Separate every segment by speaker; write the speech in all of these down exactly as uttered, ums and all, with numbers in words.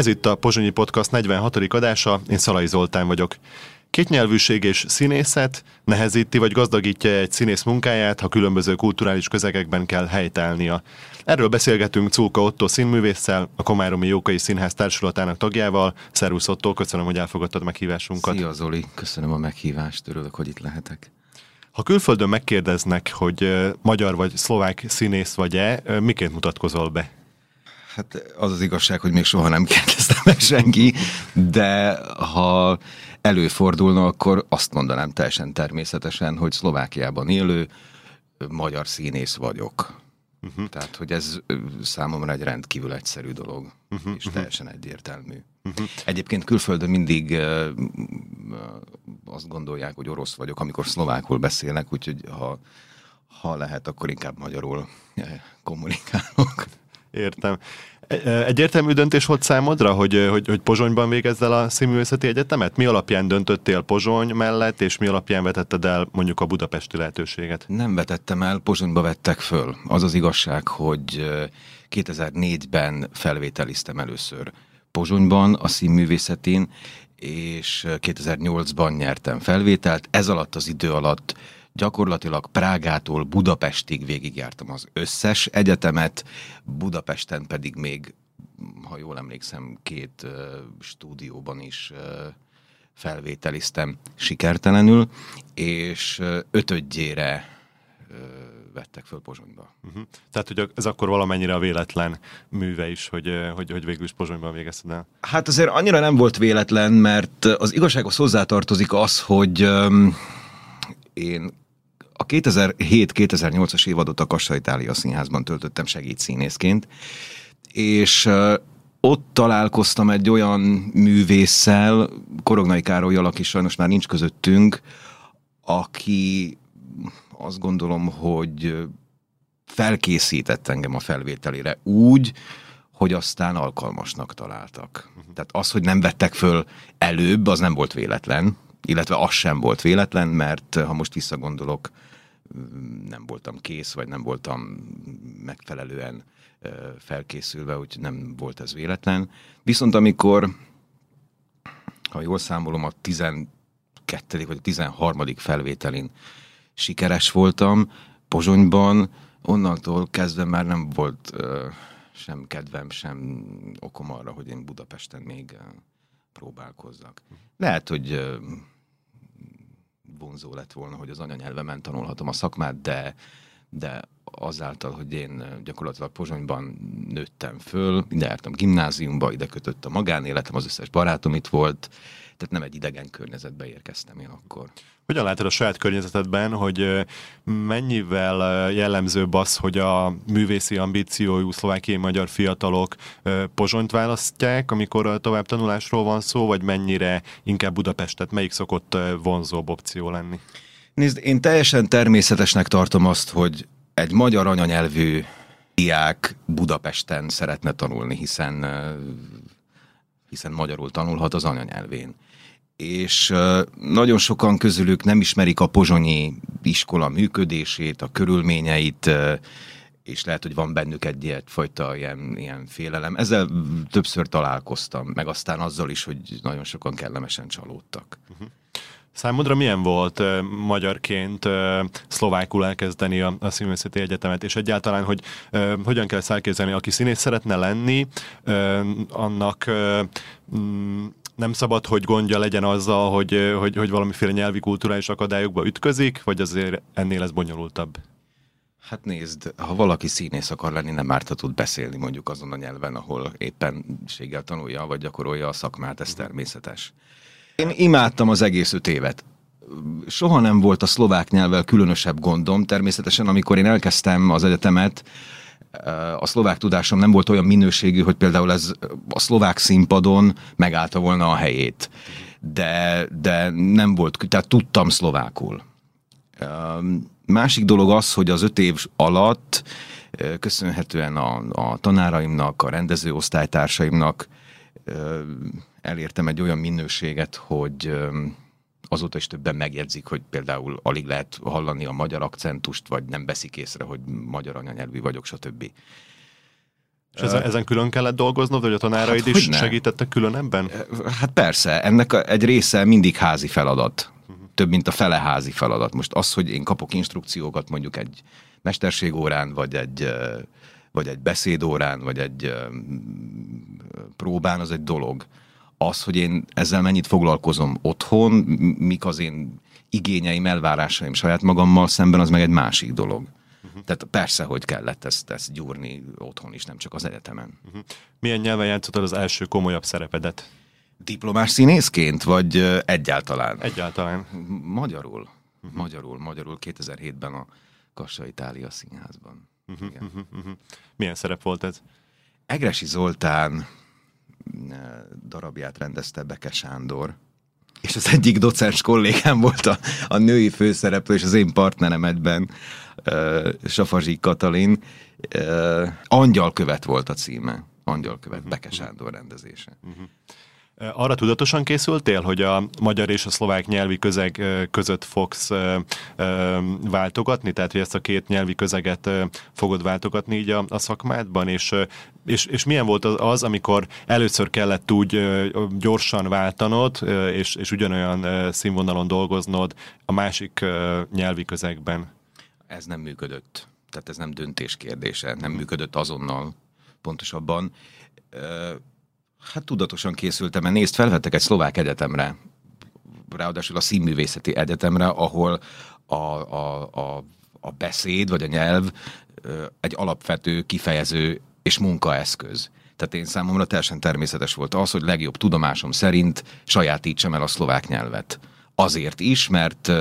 Speaker 1: Ez itt a Pozsonyi Podcast negyvenhatodik adása, én Szalai Zoltán vagyok. Kétnyelvűség és színészet nehezíti vagy gazdagítja egy színész munkáját, ha különböző kulturális közegekben kell helytállnia. Erről beszélgetünk Czóka Ottó színművésszel, a Komáromi Jókai Színház társulatának tagjával. Szervusz Ottó, köszönöm, hogy elfogadtad meghívásunkat.
Speaker 2: Szia Zoli, köszönöm a meghívást, örülök, hogy itt lehetek.
Speaker 1: Ha külföldön megkérdeznek, hogy magyar vagy szlovák színész vagy-e, miként mutatkozol be?
Speaker 2: Hát az az igazság, hogy még soha nem kérdeztem meg senki, de ha előfordulna, akkor azt mondanám teljesen természetesen, hogy Szlovákiában élő magyar színész vagyok. Uh-huh. Tehát, hogy ez számomra egy rendkívül egyszerű dolog, uh-huh. és teljesen egyértelmű. Uh-huh. Egyébként külföldön mindig uh, azt gondolják, hogy orosz vagyok, amikor szlovákul beszélnek, úgyhogy ha, ha lehet, akkor inkább magyarul kommunikálok.
Speaker 1: Értem. Egyértelmű döntés volt számodra, hogy, hogy, hogy Pozsonyban végezz el a Színművészeti Egyetemet? Mi alapján döntöttél Pozsony mellett, és mi alapján vetetted el mondjuk a budapesti lehetőséget?
Speaker 2: Nem vetettem el, Pozsonyba vettek föl. Az az igazság, hogy kétezer-négyben felvételiztem először Pozsonyban, a színművészetén, és kétezer-nyolcban nyertem felvételt. Ez alatt az idő alatt gyakorlatilag Prágától Budapestig végigjártam az összes egyetemet, Budapesten pedig még, ha jól emlékszem, két uh, stúdióban is uh, felvételiztem sikertelenül, és uh, ötödjére uh, vettek föl Pozsonyba. Uh-huh.
Speaker 1: Tehát, hogy ez akkor valamennyire a véletlen műve is, hogy, hogy, hogy végül is Pozsonyban végezted el?
Speaker 2: Hát azért annyira nem volt véletlen, mert az igazsághoz hozzátartozik az, hogy um, én a kétezer-hét kétezer-nyolcas évadot a Kassa Itália Színházban töltöttem segédszínészként, és uh, ott találkoztam egy olyan művésszel, Korognai Károllyal, aki sajnos már nincs közöttünk, aki azt gondolom, hogy felkészített engem a felvételére úgy, hogy aztán alkalmasnak találtak. Uh-huh. Tehát az, hogy nem vettek föl előbb, az nem volt véletlen, illetve az sem volt véletlen, mert ha most visszagondolok, nem voltam kész, vagy nem voltam megfelelően felkészülve, úgyhogy nem volt ez véletlen. Viszont amikor, ha jól számolom, a tizenkettedik vagy a tizenharmadik felvételin sikeres voltam Pozsonyban, onnantól kezdve már nem volt sem kedvem, sem okom arra, hogy én Budapesten még próbálkozzak. Lehet, hogy vonzó lett volna, hogy az anyanyelvemen tanulhatom a szakmát, de, de azáltal, hogy én gyakorlatilag Pozsonyban nőttem föl, ide jártam gimnáziumba, ide kötött a magánéletem, az összes barátom itt volt, tehát nem egy idegen környezetbe érkeztem én akkor.
Speaker 1: Hogyan látod a saját környezetedben, hogy mennyivel jellemzőbb az, hogy a művészi ambíciójú szlovákiai magyar fiatalok Pozsonyt választják, amikor a továbbtanulásról van szó, vagy mennyire inkább Budapestet? Melyik szokott vonzóbb opció lenni?
Speaker 2: Nézd, én teljesen természetesnek tartom azt, hogy egy magyar anyanyelvű diák Budapesten szeretne tanulni, hiszen, hiszen magyarul tanulhat az anyanyelvén. És nagyon sokan közülük nem ismerik a pozsonyi iskola működését, a körülményeit, és lehet, hogy van bennük egy ilyetfajta ilyen, ilyen félelem. Ezzel többször találkoztam, meg aztán azzal is, hogy nagyon sokan kellemesen csalódtak.
Speaker 1: Uh-huh. Számodra milyen volt uh, magyarként uh, szlovákul elkezdeni a, a Színművészeti Egyetemet, és egyáltalán, hogy uh, hogyan kell ezt elképzelni, aki színész szeretne lenni, uh, annak uh, mm, nem szabad, hogy gondja legyen azzal, hogy, hogy, hogy valamiféle nyelvi kulturális akadályokba ütközik, vagy azért ennél ez bonyolultabb?
Speaker 2: Hát nézd, ha valaki színész akar lenni, nem árt, ha tud beszélni mondjuk azon a nyelven, ahol éppenséggel tanulja, vagy gyakorolja a szakmát, ez természetes. Én imádtam az egész öt évet. Soha nem volt a szlovák nyelvvel különösebb gondom. Természetesen, amikor én elkezdtem az egyetemet, a szlovák tudásom nem volt olyan minőségű, hogy például ez a szlovák színpadon megállta volna a helyét. De, de nem volt, tehát tudtam szlovákul. Másik dolog az, hogy az öt év alatt köszönhetően a, a tanáraimnak, a rendezőosztálytársaimnak elértem egy olyan minőséget, hogy azóta is többen megjegyzik, hogy például alig lehet hallani a magyar akcentust, vagy nem veszik észre, hogy magyar anyanyelvű vagyok, stb.
Speaker 1: És ezen, ezen külön kellett dolgoznod, vagy a tanáraid hát, is segítettek külön ebben?
Speaker 2: Hát persze, ennek egy része mindig házi feladat. Uh-huh. Több, mint a fele házi feladat. Most az, hogy én kapok instrukciókat mondjuk egy mesterségórán, vagy egy, vagy egy beszédórán, vagy egy próbán, az egy dolog. Az, hogy én ezzel mennyit foglalkozom otthon, mik az én igényeim, elvárásaim saját magammal szemben, az meg egy másik dolog. Uh-huh. Tehát persze, hogy kellett ezt, ezt gyúrni otthon is, nem csak az egyetemen. Uh-huh.
Speaker 1: Milyen nyelven játszottad az első komolyabb szerepedet?
Speaker 2: Diplomás színészként, vagy egyáltalán?
Speaker 1: Egyáltalán.
Speaker 2: Magyarul. Uh-huh. Magyarul, magyarul kétezer-hétben a Kassai Tália Színházban.
Speaker 1: Uh-huh. Uh-huh. Uh-huh. Milyen szerep volt ez?
Speaker 2: Egressy Zoltán darabját rendezte Beke Sándor, és az egyik docens kollégám volt a, a női főszereplő, és az én partnerem egyben, uh, Safazsik Katalin. Uh, Angyalkövet volt a címe. Angyalkövet, uh-huh. Beke Sándor rendezése.
Speaker 1: Uh-huh. Arra tudatosan készültél, hogy a magyar és a szlovák nyelvi közeg között fogsz váltogatni? Tehát, hogy ezt a két nyelvi közeget fogod váltogatni így a, a szakmádban? És, és, és milyen volt az, az, amikor először kellett úgy gyorsan váltanod, és, és ugyanolyan színvonalon dolgoznod a másik nyelvi közegben?
Speaker 2: Ez nem működött. Tehát ez nem döntés kérdése. Nem működött azonnal, pontosabban. Hát tudatosan készültem, mert nézd, felvettek egy szlovák egyetemre, ráadásul a Színművészeti Egyetemre, ahol a, a, a, a beszéd vagy a nyelv egy alapvető, kifejező és munkaeszköz. Tehát én számomra teljesen természetes volt az, hogy legjobb tudomásom szerint sajátítsam el a szlovák nyelvet. Azért is, mert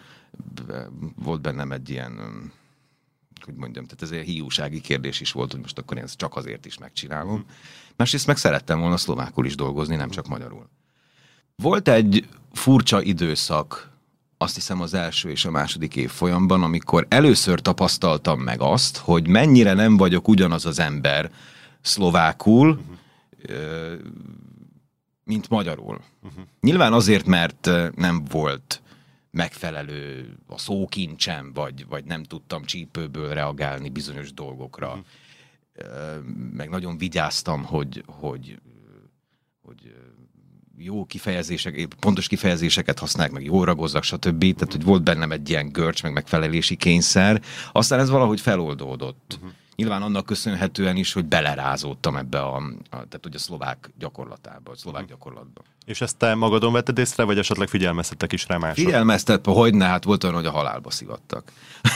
Speaker 2: volt bennem egy ilyen, hogy mondjam, tehát ez egy hiúsági kérdés is volt, hogy most akkor én ezt csak azért is megcsinálom. Másrészt meg szerettem volna szlovákul is dolgozni, nem csak magyarul. Volt egy furcsa időszak, azt hiszem az első és a második év folyamban, amikor először tapasztaltam meg azt, hogy mennyire nem vagyok ugyanaz az ember szlovákul, uh-huh. mint magyarul. Uh-huh. Nyilván azért, mert nem volt megfelelő a szókincsem, vagy, vagy nem tudtam csípőből reagálni bizonyos dolgokra. Uh-huh. Meg nagyon vigyáztam, hogy, hogy, hogy jó kifejezések, pontos kifejezéseket használják, meg jól ragozzak, stb. Tehát, hogy volt bennem egy ilyen görcs, meg megfelelési kényszer. Aztán ez valahogy feloldódott. Uh-huh. Nyilván annak köszönhetően is, hogy belerázódtam ebbe a, a, tehát, hogy a szlovák gyakorlatába, a szlovák uh-huh. gyakorlatba.
Speaker 1: És ezt te magadon vetted észre, vagy esetleg figyelmeztettek is rá mások?
Speaker 2: Figyelmeztetve, hogyne, hát volt olyan, hogy a halálba szivattak.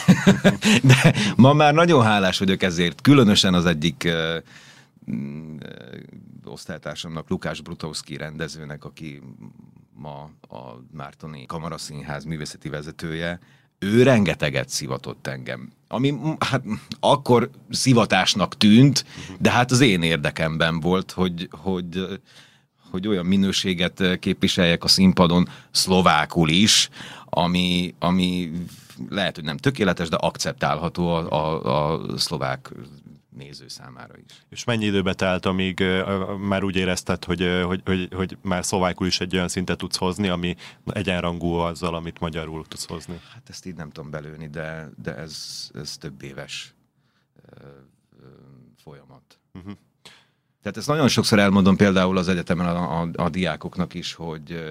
Speaker 2: De ma már nagyon hálás vagyok ezért, különösen az egyik uh, uh, osztálytársamnak, Lukács Brutowski rendezőnek, aki ma a Mártoni Kamaraszínház művészeti vezetője, ő rengeteget szivatott engem. Ami hát akkor szivatásnak tűnt, de hát az én érdekemben volt, hogy, hogy, hogy olyan minőséget képviseljek a színpadon szlovákul is, ami, ami lehet, hogy nem tökéletes, de akceptálható a, a, a szlovák néző számára is.
Speaker 1: És mennyi időbe telt, amíg uh, már úgy érezted, hogy, uh, hogy, hogy, hogy már szlovákul is egy olyan szintet tudsz hozni, ami egyenrangú azzal, amit magyarul tudsz hozni?
Speaker 2: Hát ezt így nem tudom belőni, de, de ez, ez több éves uh, uh, folyamat. Uh-huh. Tehát ezt nagyon sokszor elmondom például az egyetemen a, a, a diákoknak is, hogy uh,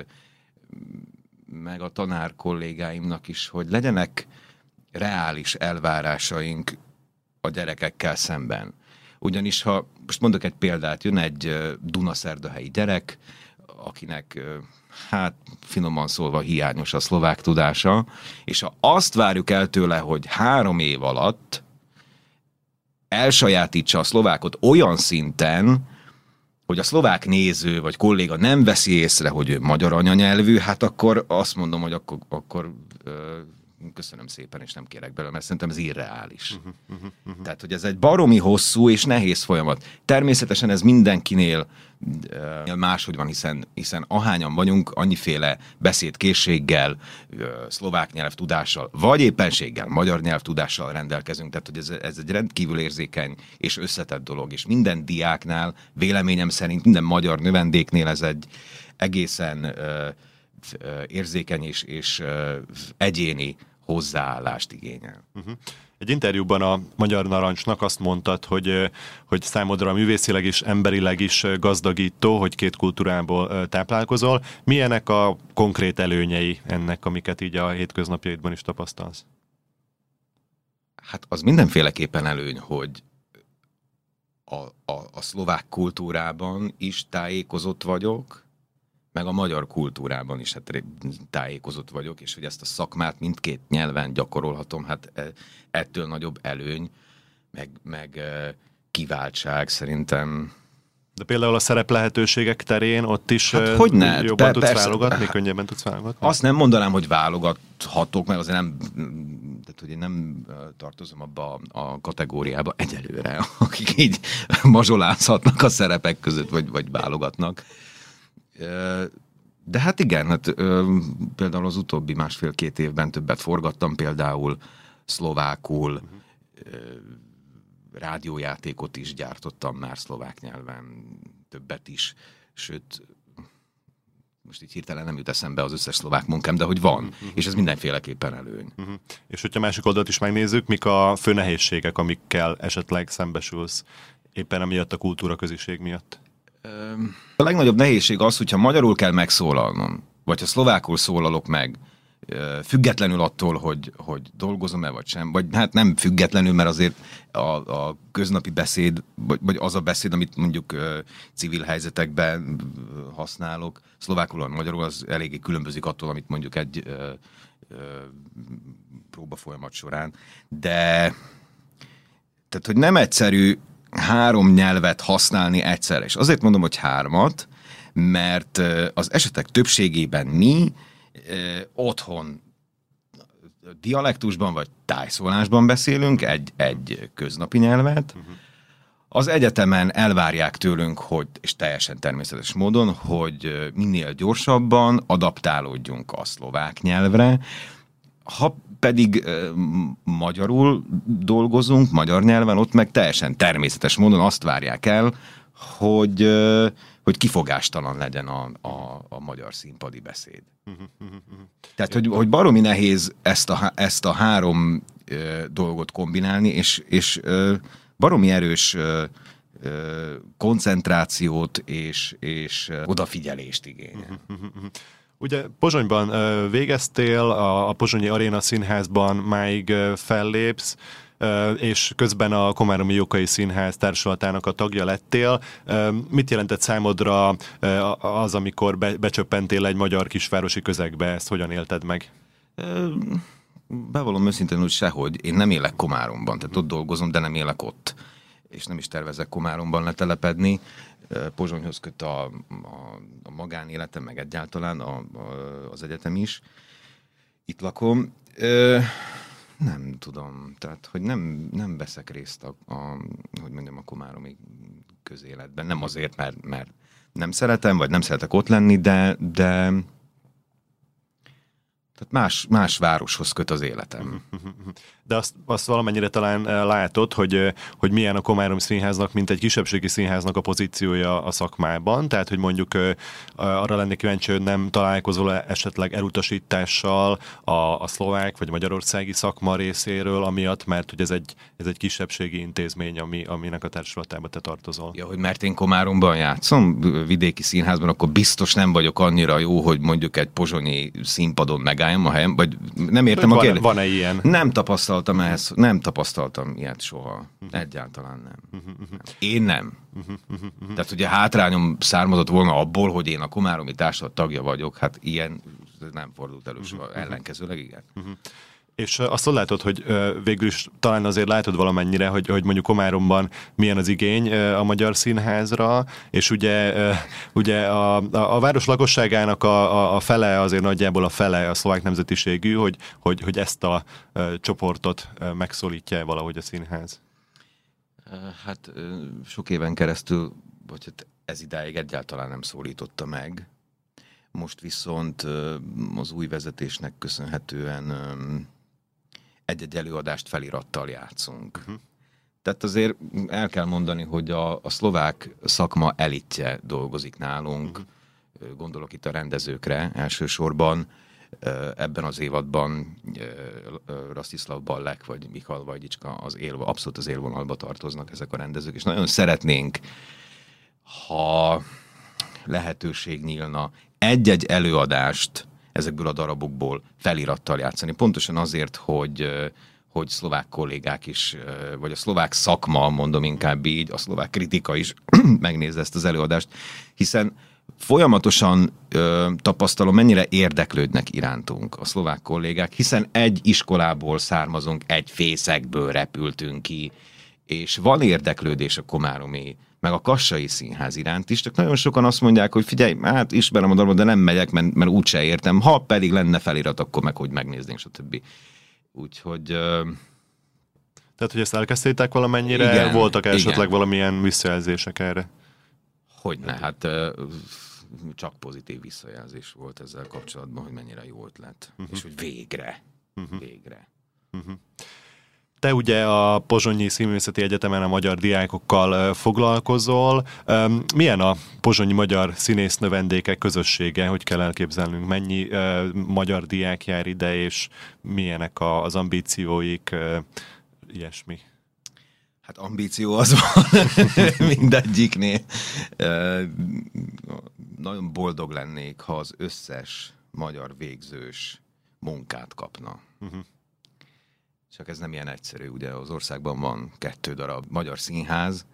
Speaker 2: meg a tanár kollégáimnak is, hogy legyenek reális elvárásaink a gyerekekkel szemben. Ugyanis, ha most mondok egy példát, jön egy dunaszerdahelyi gyerek, akinek, hát finoman szólva hiányos a szlovák tudása, és ha azt várjuk el tőle, hogy három év alatt elsajátítsa a szlovákot olyan szinten, hogy a szlovák néző vagy kolléga nem veszi észre, hogy ő magyar anyanyelvű, hát akkor azt mondom, hogy akkor, akkor köszönöm szépen, és nem kérek belőle, mert szerintem ez irreális. Uh-huh, uh-huh, uh-huh. Tehát, hogy ez egy baromi hosszú és nehéz folyamat. Természetesen ez mindenkinél uh, máshogy van, hiszen, hiszen ahányan vagyunk, annyiféle beszédkészséggel, uh, szlovák nyelvtudással, vagy éppenséggel magyar nyelvtudással rendelkezünk. Tehát, hogy ez, ez egy rendkívül érzékeny és összetett dolog, és minden diáknál, véleményem szerint, minden magyar növendéknél ez egy egészen uh, érzékeny és, és uh, egyéni hozzáállást igényel.
Speaker 1: Uh-huh. Egy interjúban a Magyar Narancsnak azt mondtad, hogy, hogy számodra művészileg és emberileg is gazdagító, hogy két kultúrából táplálkozol. Milyenek a konkrét előnyei ennek, amiket így a hétköznapjaidban is tapasztalsz?
Speaker 2: Hát az mindenféleképpen előny, hogy a, a, a szlovák kultúrában is tájékozott vagyok, meg a magyar kultúrában is hát tájékozott vagyok, és hogy ezt a szakmát mindkét nyelven gyakorolhatom, hát ettől nagyobb előny, meg, meg kiváltság szerintem.
Speaker 1: De például a szerep lehetőségek terén ott is
Speaker 2: hát hogyne?
Speaker 1: jobban
Speaker 2: Be,
Speaker 1: tudsz
Speaker 2: persze,
Speaker 1: válogatni, könnyebben tudsz válogatni?
Speaker 2: Azt nem mondanám, hogy válogathatok, mert azért nem, tehát, hogy én nem tartozom abba a kategóriába egyelőre, akik így mazsolázhatnak a szerepek között, vagy, vagy válogatnak. De hát igen, hát például az utóbbi másfél-két évben többet forgattam, például szlovákul, uh-huh. rádiójátékot is gyártottam már szlovák nyelven, többet is, sőt, most így hirtelen nem jut eszembe az összes szlovák munkám, de hogy van, uh-huh. és ez mindenféleképpen előny. Uh-huh.
Speaker 1: És hogyha másik oldalt is megnézzük, mik a fő nehézségek, amikkel esetleg szembesülsz éppen emiatt a kultúra közösség miatt?
Speaker 2: A legnagyobb nehézség az, hogyha magyarul kell megszólalnom, vagy ha szlovákul szólalok meg, függetlenül attól, hogy, hogy dolgozom-e vagy sem, vagy hát nem függetlenül, mert azért a, a köznapi beszéd, vagy, vagy az a beszéd, amit mondjuk civil helyzetekben használok, szlovákul vagy magyarul, az eléggé különbözik attól, amit mondjuk egy ö, ö, próbafolyamat során. De tehát, hogy nem egyszerű három nyelvet használni egyszerre. És azért mondom, hogy hármat, mert az esetek többségében mi eh, otthon dialektusban vagy tájszólásban beszélünk egy, egy köznapi nyelvet. Uh-huh. Az egyetemen elvárják tőlünk, hogy, és teljesen természetes módon, hogy minél gyorsabban adaptálódjunk a szlovák nyelvre. Ha pedig uh, magyarul dolgozunk, magyar nyelven, ott meg teljesen természetes módon azt várják el, hogy, uh, hogy kifogástalan legyen a, a, a magyar színpadi beszéd. Tehát, hogy, hogy baromi nehéz ezt a, ezt a három uh, dolgot kombinálni, és, és uh, baromi erős uh, uh, koncentrációt és, és uh, odafigyelést igényel.
Speaker 1: Ugye Pozsonyban végeztél, a Pozsonyi Aréna Színházban máig fellépsz, és közben a Komáromi Jókai Színház társulatának a tagja lettél. Mit jelentett számodra az, amikor becsöppentél egy magyar kisvárosi közegbe? Ezt hogyan élted meg?
Speaker 2: Bevallom őszintén, hogy sehogy. Én nem élek Komáromban, tehát ott dolgozom, de nem élek ott. És nem is tervezek Komáromban letelepedni. Pozsonyhoz köt a, a, a magánéletem, meg egyáltalán a, a, az egyetem is. Itt lakom. Ö, nem tudom, tehát, hogy nem, nem veszek részt a, a, hogy mondjam, a komáromi közéletben. Nem azért, mert, mert nem szeretem, vagy nem szeretek ott lenni, de, de tehát más, más városhoz köt az életem.
Speaker 1: De azt, azt valamennyire talán látod, hogy, hogy milyen a Komárom Színháznak, mint egy kisebbségi színháznak a pozíciója a szakmában, tehát, hogy mondjuk arra lennék kíváncsi, hogy nem találkozol esetleg elutasítással a, a szlovák vagy magyarországi szakma részéről, amiatt, mert hogy ez egy, ez egy kisebbségi intézmény, ami, aminek a társulatába te tartozol.
Speaker 2: Ja, hogy mert én Komáromban játszom, vidéki színházban, akkor biztos nem vagyok annyira jó, hogy mondjuk egy pozsonyi színpadon megálljam a helyem, vagy nem értem
Speaker 1: van,
Speaker 2: a kérdést.
Speaker 1: Van-e ilyen?
Speaker 2: Nem tapasztaltam ehhez, nem tapasztaltam ilyet soha. Egyáltalán nem. Én nem. Tehát ugye hátrányom származott volna abból, hogy én a komáromi társulat tagja vagyok, hát ilyen nem fordult elő soha, ellenkezőleg igen.
Speaker 1: És azt látod, hogy végül is talán azért látod valamennyire, hogy, hogy mondjuk Komáromban milyen az igény a magyar színházra, és ugye, ugye a, a, a város lakosságának a, a fele, azért nagyjából a fele a szlovák nemzetiségű, hogy, hogy, hogy ezt a csoportot megszólítja valahogy a színház.
Speaker 2: Hát sok éven keresztül, vagy hát ez idáig egyáltalán nem szólította meg. Most viszont az új vezetésnek köszönhetően egy-egy előadást felirattal játszunk. Uh-huh. Tehát azért el kell mondani, hogy a, a szlovák szakma elitje dolgozik nálunk, uh-huh. Gondolok itt a rendezőkre elsősorban, ebben az évadban Rastislav Ballek vagy Michal Vajdicska az él, abszolút az élvonalba tartoznak ezek a rendezők, és nagyon szeretnénk, ha lehetőség nyílna egy-egy előadást ezekből a darabokból felirattal játszani. Pontosan azért, hogy, hogy szlovák kollégák is, vagy a szlovák szakma, mondom inkább így, a szlovák kritika is megnézze ezt az előadást, hiszen folyamatosan ö, tapasztalom, mennyire érdeklődnek irántunk a szlovák kollégák, hiszen egy iskolából származunk, egy fészekből repültünk ki, és van érdeklődés a komáromi, meg a kassai színház iránt is, csak nagyon sokan azt mondják, hogy figyelj, hát ismerem a darabot, de nem megyek, mert, mert úgyse értem. Ha pedig lenne felirat, akkor meg hogy megnéznénk, stb. Úgyhogy... Ö...
Speaker 1: Tehát, hogy ezt elkezdtétek valamennyire, igen, voltak esetleg igen. valamilyen visszajelzések erre?
Speaker 2: Hogyne, hát ö, csak pozitív visszajelzés volt ezzel kapcsolatban, hogy mennyire jó ötlet, uh-huh. és hogy végre, uh-huh. végre.
Speaker 1: Uh-huh. Te ugye a Pozsonyi Színművészeti Egyetemen a magyar diákokkal foglalkozol. Milyen a pozsonyi magyar színésznövendékek közössége? Hogy kell elképzelnünk? Mennyi uh, magyar diák jár ide, és milyenek a, az ambícióik, uh, ilyesmi?
Speaker 2: Hát ambíció az van mindegyiknél. Uh, nagyon boldog lennék, ha az összes magyar végzős munkát kapna. Uh-huh. Csak ez nem ilyen egyszerű, ugye az országban van kettő darab magyar színház,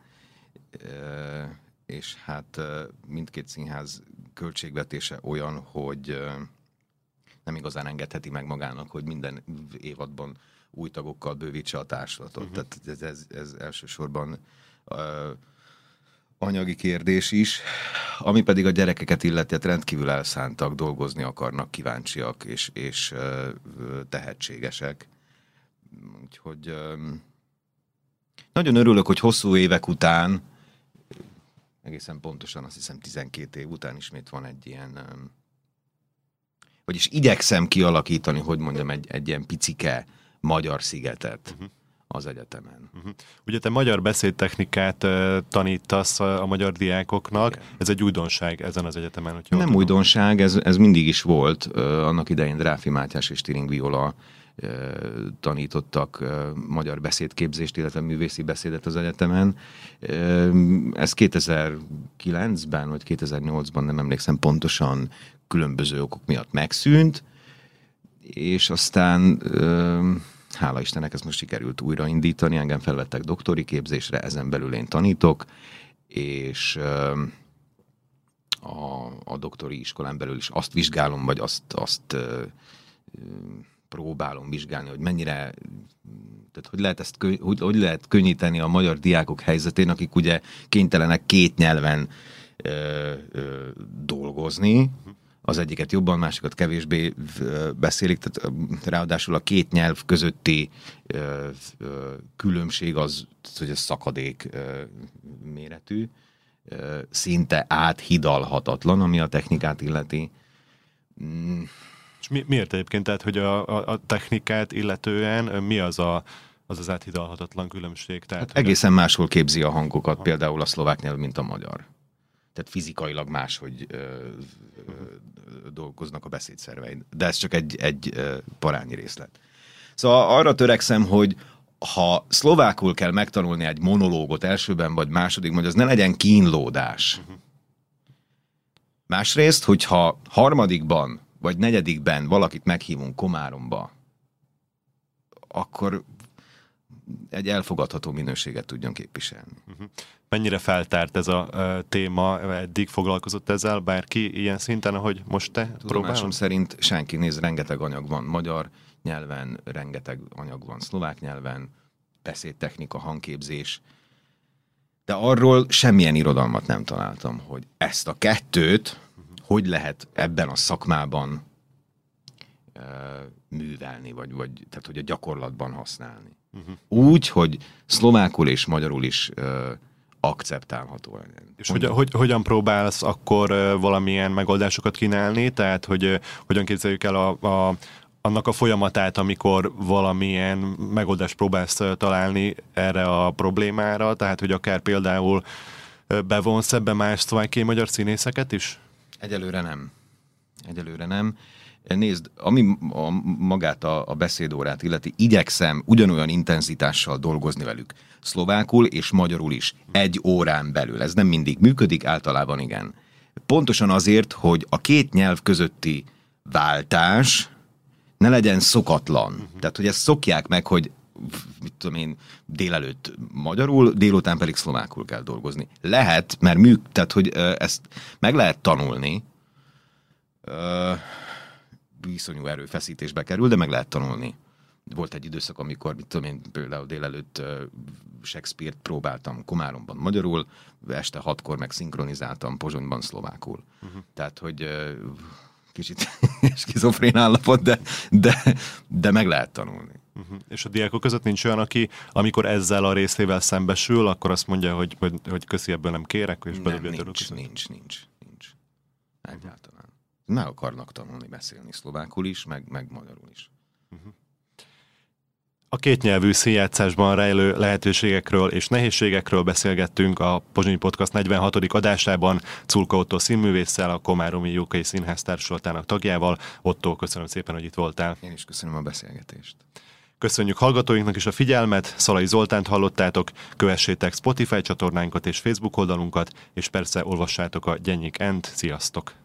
Speaker 2: és hát mindkét színház költségvetése olyan, hogy nem igazán engedheti meg magának, hogy minden évadban új tagokkal bővítse a társulatot. Uh-huh. Tehát ez, ez, ez elsősorban uh, anyagi kérdés is, ami pedig a gyerekeket illeti, hát rendkívül elszántak, dolgozni akarnak, kíváncsiak és, és uh, tehetségesek. Úgyhogy um, nagyon örülök, hogy hosszú évek után, egészen pontosan azt hiszem tizenkét év után ismét van egy ilyen, um, vagyis igyekszem kialakítani, hogy mondjam, egy, egy ilyen picike magyar szigetet uh-huh. az egyetemen.
Speaker 1: Uh-huh. Ugye te magyar beszédtechnikát uh, tanítasz a, a magyar diákoknak, igen. Ez egy újdonság ezen az egyetemen? Hogy
Speaker 2: nem újdonság, ez, ez mindig is volt. Uh, annak idején Dráfi Mátyás és Tiring Viola tanítottak magyar beszédképzést, illetve művészi beszédet az egyetemen. Ez kétezer-kilencben vagy kétezer-nyolcban, nem emlékszem pontosan, különböző okok miatt megszűnt, és aztán hála Istennek ezt most sikerült újraindítani, engem felvettek doktori képzésre, ezen belül én tanítok, és a, a doktori iskolán belül is azt vizsgálom, vagy azt, azt próbálom vizsgálni, hogy mennyire, tehát hogy lehet ezt, hogy, hogy lehet könnyíteni a magyar diákok helyzetén, akik ugye kénytelenek két nyelven ö, ö, dolgozni, az egyiket jobban, másikat kevésbé beszélik, tehát ráadásul a két nyelv közötti ö, ö, különbség az, hogy ez szakadék ö, méretű, ö, szinte áthidalhatatlan, ami a technikát illeti. Mm.
Speaker 1: És mi, miért egyébként? Tehát, hogy a, a, a technikát illetően mi az a, az, az áthidalhatatlan különbség? Tehát,
Speaker 2: hát egészen máshol képzi a hangokat, ha. Például a szlovák nyelv, mint a magyar. Tehát fizikailag máshogy ö, ö, dolgoznak a beszédszerveid. De ez csak egy, egy ö, parányi részlet. Szóval arra törekszem, hogy ha szlovákul kell megtanulni egy monológot elsőben vagy második, hogy az ne legyen kínlódás. Uh-huh. Másrészt, hogyha harmadikban vagy negyedikben valakit meghívunk Komáromba, akkor egy elfogadható minőséget tudjon képviselni.
Speaker 1: Uh-huh. Mennyire feltárt ez a uh, téma? Eddig foglalkozott ezzel bárki ilyen szinten, ahogy most te próbálod?
Speaker 2: Tudomásom szerint senki. Néz, rengeteg anyag van magyar nyelven, rengeteg anyag van szlovák nyelven, beszédtechnika, hangképzés, de arról semmilyen irodalmat nem találtam, hogy ezt a kettőt hogy lehet ebben a szakmában uh, művelni, vagy, vagy tehát, hogy a gyakorlatban használni. Uh-huh. Úgy, hogy szlovákul és magyarul is uh, akceptálható legyen.
Speaker 1: És hogy, hogy, hogyan próbálsz akkor uh, valamilyen megoldásokat kínálni? Tehát, hogy uh, hogyan képzeljük el a, a, annak a folyamatát, amikor valamilyen megoldást próbálsz uh, találni erre a problémára? Tehát, hogy akár például uh, bevonsz ebbe más szlovákiai magyar színészeket is?
Speaker 2: Egyelőre nem. Egyelőre nem. Nézd, ami a, magát a, a beszédórát illeti, igyekszem ugyanolyan intenzitással dolgozni velük. Szlovákul és magyarul is. Egy órán belül. Ez nem mindig működik, általában igen. Pontosan azért, hogy a két nyelv közötti váltás ne legyen szokatlan. Uh-huh. Tehát, hogy ezt szokják meg, hogy mit tudom én, délelőtt magyarul, délután pedig szlovákul kell dolgozni. Lehet, mert műk, tehát, hogy ezt meg lehet tanulni, viszonyú erőfeszítésbe kerül, de meg lehet tanulni. Volt egy időszak, amikor, mit tudom én, például délelőtt Shakespeare-t próbáltam Komáromban magyarul, este hatkor meg szinkronizáltam Pozsonyban szlovákul. Uh-huh. Tehát, hogy kicsit skizofrén állapot, de, de, de meg lehet tanulni.
Speaker 1: Uh-huh. És a diákok között nincs olyan, aki amikor ezzel a részével szembesül, akkor azt mondja, hogy, hogy, hogy köszi, ebből nem kérek, és
Speaker 2: nem, nincs, nincs, nincs, nincs. Egyáltalán. Meg akarnak tanulni beszélni szlovákul is, meg, meg magyarul is.
Speaker 1: Uh-huh. A kétnyelvű színjátszásban rejlő lehetőségekről és nehézségekről beszélgettünk a Pozsonyi Podcast negyvenhatodik adásában Culka Ottó színművésszel, a Komáromi Jókai Színház társulatának tagjával. Ottó, köszönöm szépen, hogy itt voltál.
Speaker 2: Én is köszönöm a beszélgetést.
Speaker 1: Köszönjük hallgatóinknak is a figyelmet, Szalai Zoltánt hallottátok, kövessétek Spotify csatornánkat és Facebook oldalunkat, és persze olvassátok a Gyennyik End. Sziasztok!